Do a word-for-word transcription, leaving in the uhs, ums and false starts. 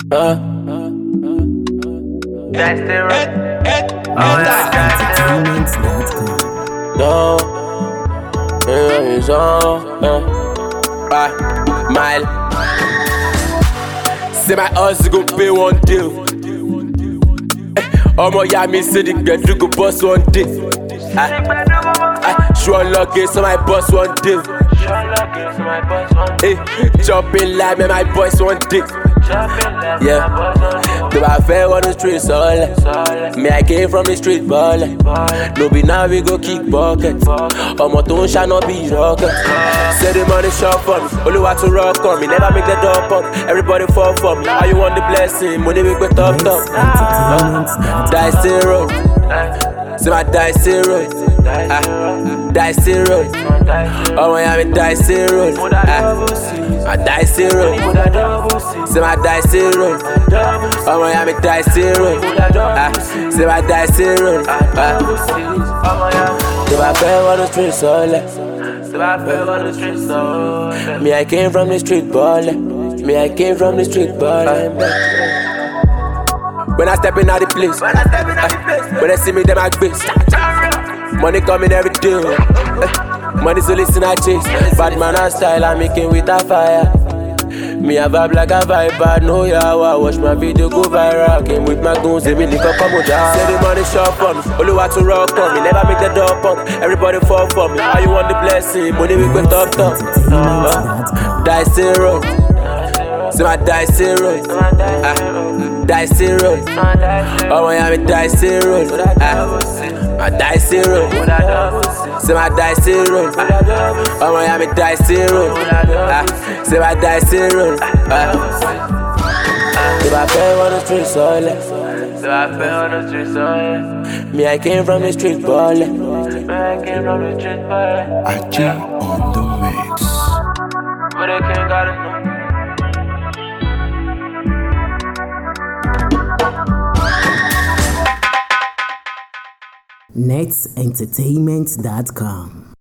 Uh, That's the right. Entertainment dot com. no, yeah, it's on. Uh, ah, mile. Say my house go pay one deal. Omo ya me say the gbedu go boss one day. Ah, ah, sure luck it, so my boss one day. Hey, jumping like me, my boys one day. Yeah, do I fair on the streets all? Me, I came from the street ball. No be now we go kick bucket. Omo to shall not be rocket. Say the money shop for me, only want to rock on me. Never make the door pop, everybody fall for me. How you want the blessing? Money we go top top. Die zero, say my die zero. Ah, die zero. Oh my God, die zero. Ah, I die zero. Say my die zero. Oh my God, die zero. Ah, say my die zero. Ah, do I feel on the streets all? Me, I came from the street ball. Me, I came from the street ball. When I step in out the place, uh, when they see me, them I base. Money coming every day. Uh, money so listen I chase. Bad man and style I making with a fire. Me a vibe like a vibe, but no yeah. Watch my video go viral. Came with my goons, they me lick up come down. Say the money shop for me, only want to rock for me. Never make the door pump, everybody fall for me. How you want the blessing? Money we go top top. Uh, die zero. Say my die zero. Ah, die zero. Oh my God, me die zero. Ah, I die zero. Say my die zero. Oh my God, me die zero. Ah, say my die zero. Ah, if I fell on the streets all So I fell on the streets, oh yeah. me, I came from the street ball. Man, I came from the street, but Achi on the mix. but I can't got it. Nets Entertainment dot com.